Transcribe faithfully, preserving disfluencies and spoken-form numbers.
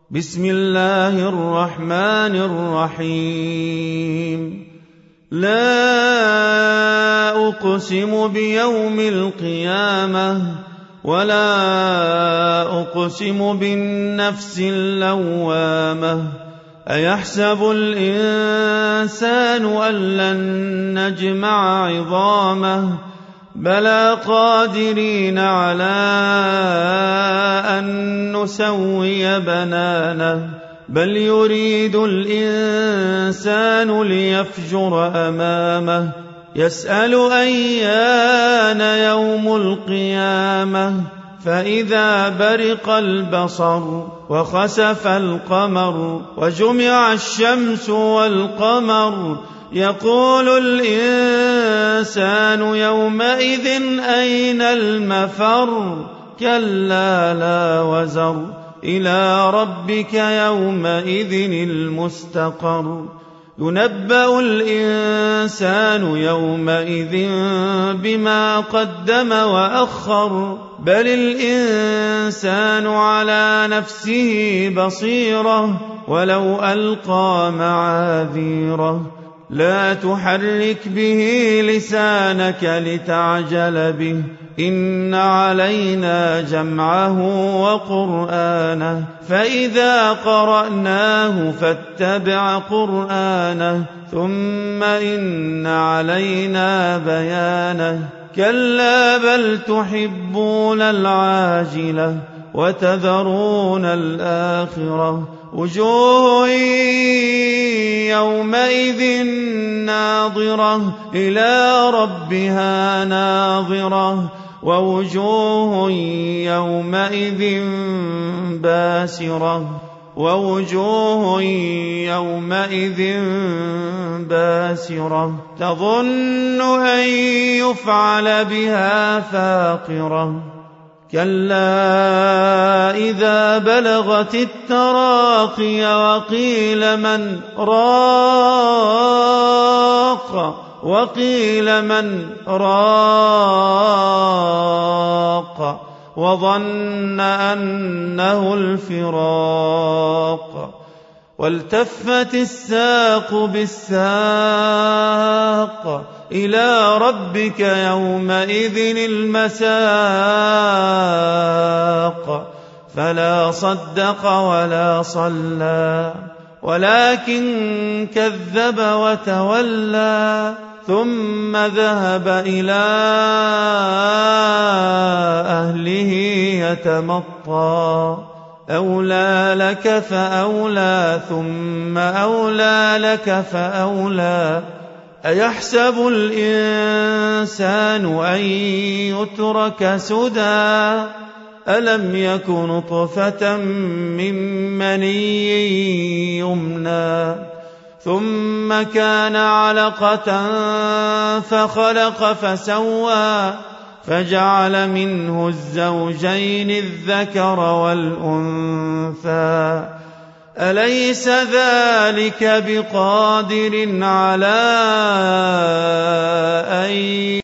بسم الله الرحمن الرحيم لا أقسم بيوم القيامة ولا أقسم بالنفس اللوامة أيحسب الإنسان أن لن نجمع عظامه بلى قادرين على أن نسوي بنانه بل يريد الإنسان ليفجر أمامه يسأل أيان يوم القيامة فإذا برق البصر وخسف القمر وجمع الشمس والقمر يقول الإنسان يومئذ أين المفر كلا لا وزر إلى ربك يومئذ المستقر ينبأ الإنسان يومئذ بما قدم وأخر بل الإنسان على نفسه بصيرة ولو ألقى معاذيره لا تحرك به لسانك لتعجل به إن علينا جمعه وقرآنه فإذا قرأناه فاتبع قرآنه ثم إن علينا بيانه كلا بل تحبون العاجلة وتذرون الآخرة وجوه يومئذ ناظرة إلى ربها ناظرة ووجوه يومئذ باسرة ووجوه يومئذ باسرة تظن أن يفعل بها فاقرة كلا إذا بلغت التراقي وقيل من راق وقيل من راق وظن أنه الفراق والتفت الساق بالساق إلى ربك يومئذ المساق فلا صدق ولا صلى ولكن كذب وتولى ثم ذهب إلى أهله يتمطى أولى لك فأولى ثم أولى لك فأولى أيحسب الإنسان أن يترك سدى ألم يك نطفة من مني يمنى ثم كان علقة فخلق فسوى فجعل منه الزوجين الذكر والأنثى أليس ذلك بقادر على أن